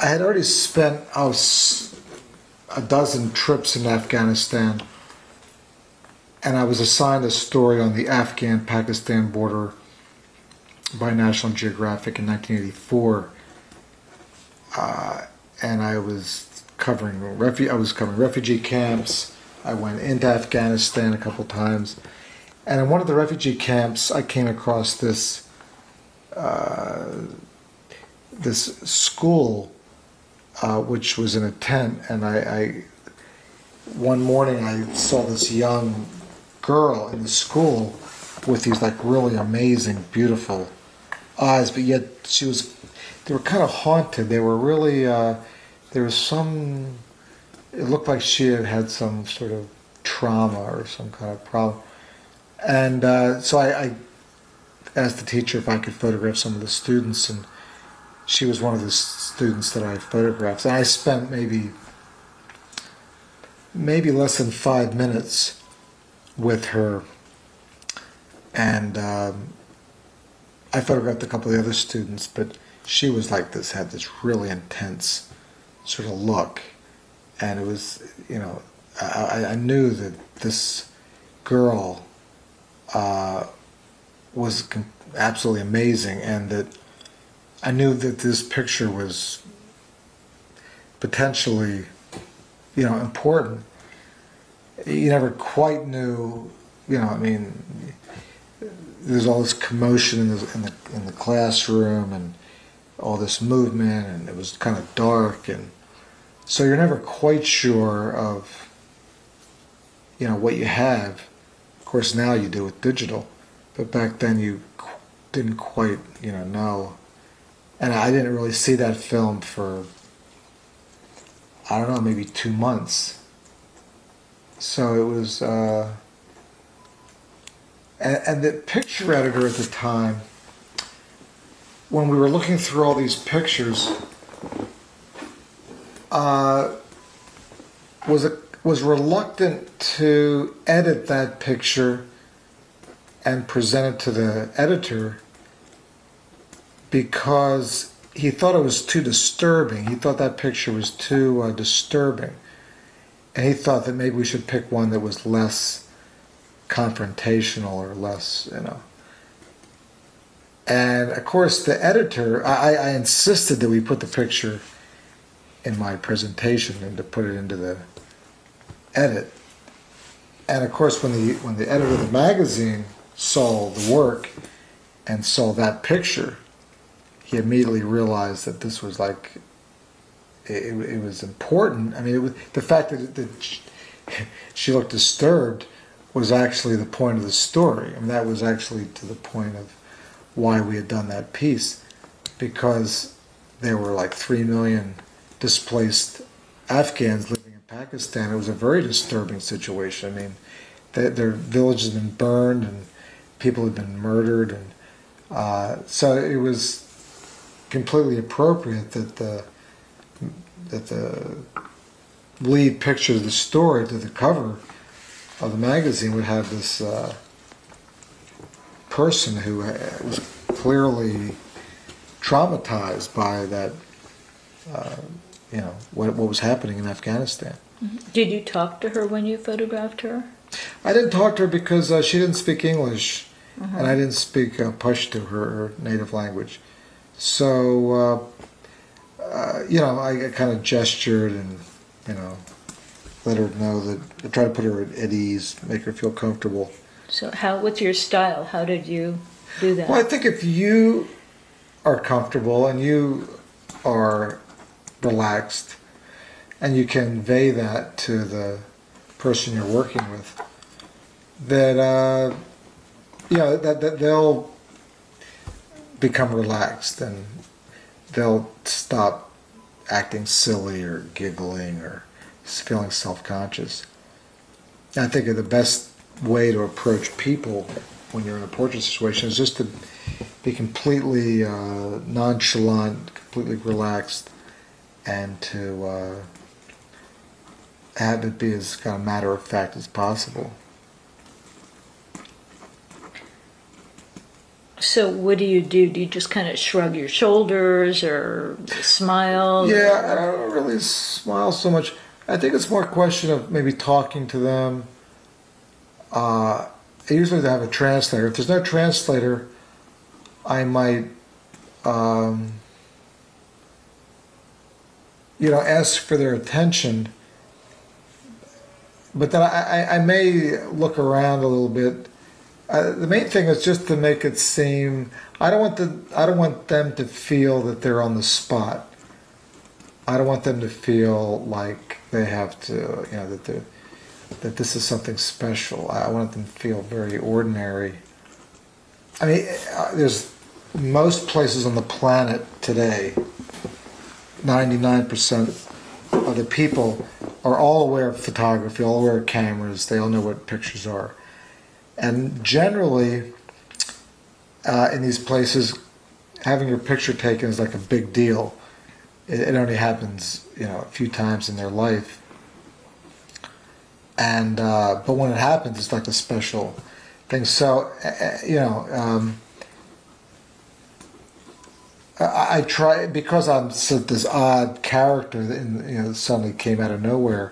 I had already spent a dozen trips in Afghanistan, and I was assigned a story on the Afghan-Pakistan border by National Geographic in 1984, and I was covering refugee camps. I went into Afghanistan a couple times, and in one of the refugee camps, I came across this school, which was in a tent, and I one morning I saw this young girl in the school with these like really amazing, beautiful eyes, but yet they were kind of haunted. They were really, there was some, it looked like she had had some sort of trauma or some kind of problem. And so I asked the teacher if I could photograph some of the students, and she was one of the students that I photographed. And I spent maybe less than 5 minutes with her, and I photographed a couple of the other students, but she was like this, had this really intense sort of look, and it was, I knew that this girl was absolutely amazing, and that I knew that this picture was potentially, important. You never quite knew, there's all this commotion in the classroom and all this movement, and it was kind of dark, and so you're never quite sure of, what you have. Of course, now you do with digital, but back then you didn't quite, know. And I didn't really see that film for, I don't know, maybe 2 months. So it was, and the picture editor at the time, when we were looking through all these pictures, was reluctant to edit that picture and present it to the editor because he thought it was too disturbing. He thought that picture was too disturbing. And he thought that maybe we should pick one that was less confrontational or less, And of course, the editor, I insisted that we put the picture in my presentation and to put it into the edit. And of course, when the editor of the magazine saw the work and saw that picture, he immediately realized that this was like, it was important. I mean, the fact that she looked disturbed was actually the point of the story. I mean, that was actually to the point of why we had done that piece, because there were like 3 million displaced Afghans living in Pakistan. It was a very disturbing situation. I mean, their villages had been burned and people had been murdered, and so it was completely appropriate that the lead picture of the story, to the cover of the magazine, would have this person who was clearly traumatized by that, what was happening in Afghanistan. Did you talk to her when you photographed her? I didn't talk to her because she didn't speak English, and I didn't speak Pashto, her native language. So, I kind of gestured and, let her know that I tried to put her at ease, make her feel comfortable. So what's your style? How did you do that? Well, I think if you are comfortable and you are relaxed and you convey that to the person you're working with, that, that they'll become relaxed and they'll stop acting silly or giggling or feeling self-conscious. And I think the best way to approach people when you're in a portrait situation is just to be completely nonchalant, completely relaxed, and to have it be as kind of matter-of-fact as possible. So what do? Do you just kind of shrug your shoulders or smile? Yeah, I don't really smile so much. I think it's more a question of maybe talking to them. Usually they have a translator. If there's no translator, I might, ask for their attention. But then I may look around a little bit. The main thing is just to make it seem. I don't want them to feel that they're on the spot. I don't want them to feel like they have to, that this is something special. I want them to feel very ordinary. I mean, there's most places on the planet today, 99% of the people are all aware of photography, all aware of cameras, they all know what pictures are. And generally, in these places, having your picture taken is like a big deal. It only happens, a few times in their life. And but when it happens, it's like a special thing. So, I try, because I'm this odd character that suddenly came out of nowhere.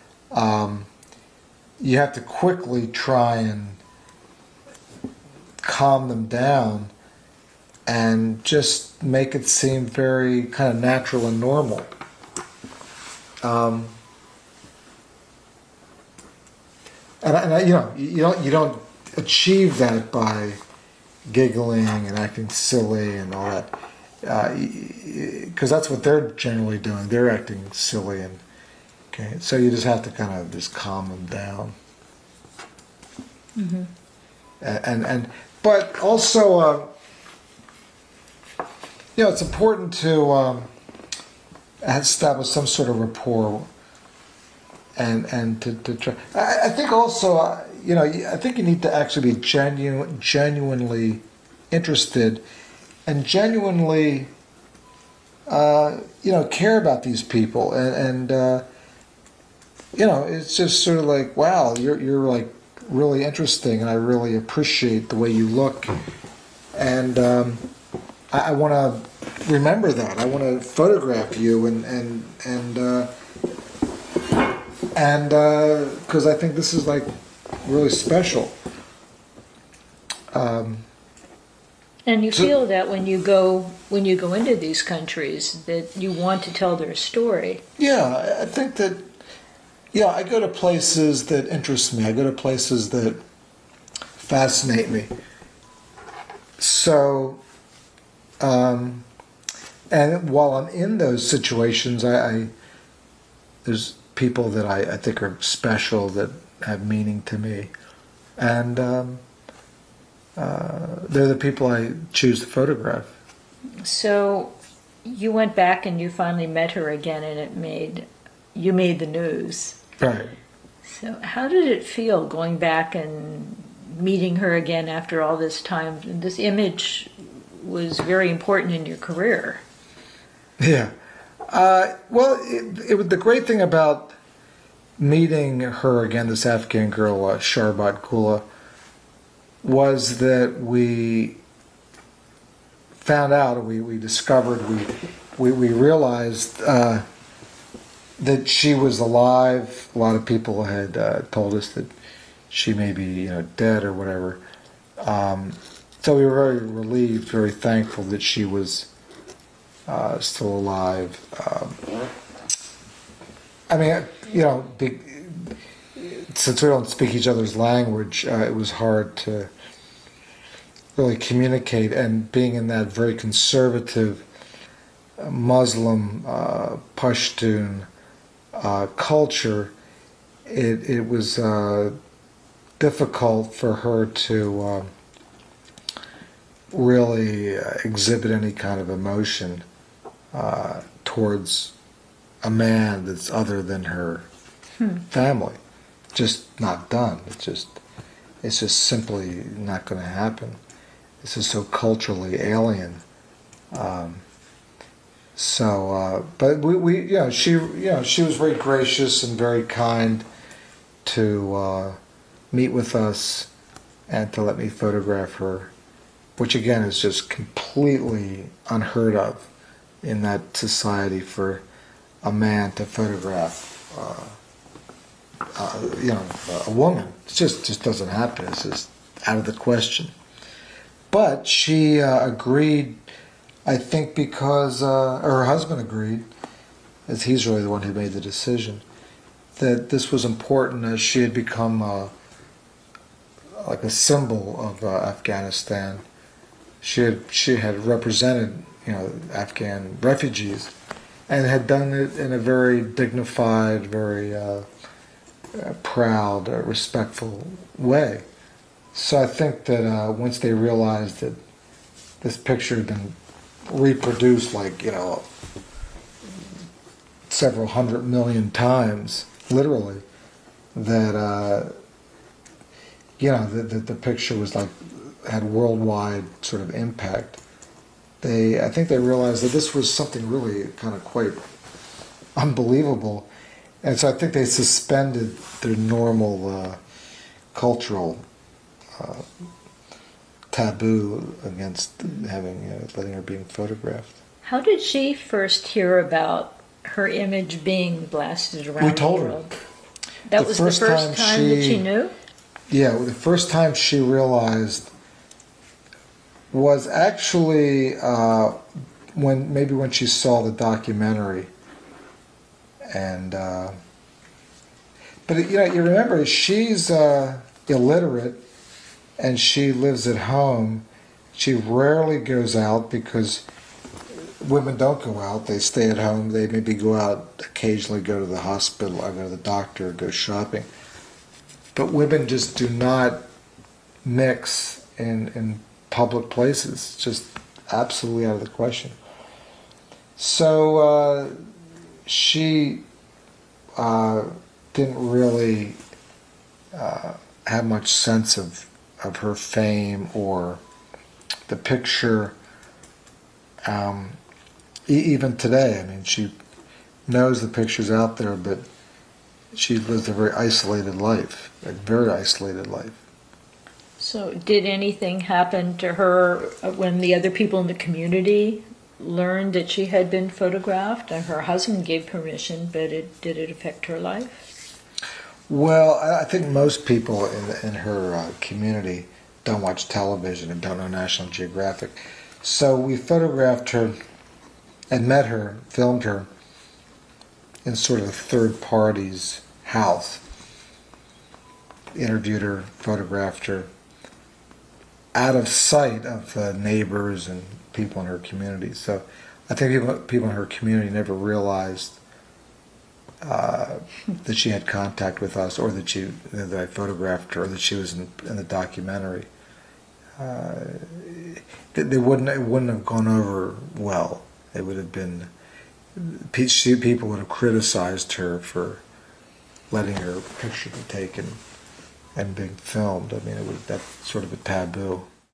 You have to quickly try and calm them down and just make it seem very kind of natural and normal. You don't achieve that by giggling and acting silly and all that, because that's what they're generally doing. They're acting silly, and so you just have to kind of just calm them down. Mm-hmm. But also, it's important to establish some sort of rapport, and to try. I think also, I think you need to actually be genuinely interested, and genuinely, care about these people, and it's just sort of like, wow, you're like really interesting, and I really appreciate the way you look, and I want to remember that. I want to photograph you, and because I think this is like really special. And you feel that when you go into these countries, that you want to tell their story. Yeah, I think that. Yeah, I go to places that interest me. I go to places that fascinate me. So, and while I'm in those situations, there's people that I think are special, that have meaning to me, and they're the people I choose to photograph. So, you went back and you finally met her again, and you made the news. Right. So how did it feel going back and meeting her again after all this time? This image was very important in your career. Yeah. Well, the great thing about meeting her again, this Afghan girl, Sharbat Kula, was that we found out, we discovered, we realized that she was alive. A lot of people had told us that she may be, dead or whatever. So we were very relieved, very thankful that she was still alive. Since we don't speak each other's language, it was hard to really communicate. And being in that very conservative Muslim Pashtun culture, it was difficult for her to really exhibit any kind of emotion towards a man that's other than her family. Just not done. It's just simply not going to happen. This is so culturally alien. But she was very gracious and very kind to meet with us and to let me photograph her which again is just completely unheard of in that society for a man to photograph, a woman. It just doesn't happen. It's just out of the question. But she agreed, I think, because her husband agreed, as he's really the one who made the decision, that this was important as she had become like a symbol of Afghanistan. She had represented, Afghan refugees, and had done it in a very dignified, very proud, respectful way. So I think that once they realized that this picture had been reproduced several 100 million times, literally, that the picture was had worldwide sort of impact. I think they realized that this was something really kind of quite unbelievable, and so I think they suspended their normal cultural taboo against letting her being photographed. How did she first hear about her image being blasted around We told the her. world? That was the first time that she knew? Yeah, the first time she realized was actually when she saw the documentary, and but you remember she's illiterate, and she lives at home. She rarely goes out because women don't go out. They stay at home. They maybe go out occasionally, go to the hospital, or go to the doctor, go shopping. But women just do not mix in public places. Just absolutely out of the question. So she didn't really have much sense of her fame or the picture. Even today, I mean, she knows the picture's out there, but she lived a very isolated life, a very isolated life. So did anything happen to her when the other people in the community learned that she had been photographed? Her husband gave permission, but did it affect her life? Well, I think most people in her community don't watch television and don't know National Geographic. So we photographed her and met her, filmed her in sort of a third party's house. Interviewed her, photographed her, out of sight of neighbors and people in her community. So I think people in her community never realized that she had contact with us, or that I photographed her, or that she was in the documentary. It wouldn't have gone over well. It would have been, people would have criticized her for letting her picture be taken and being filmed. I mean, that's sort of a taboo.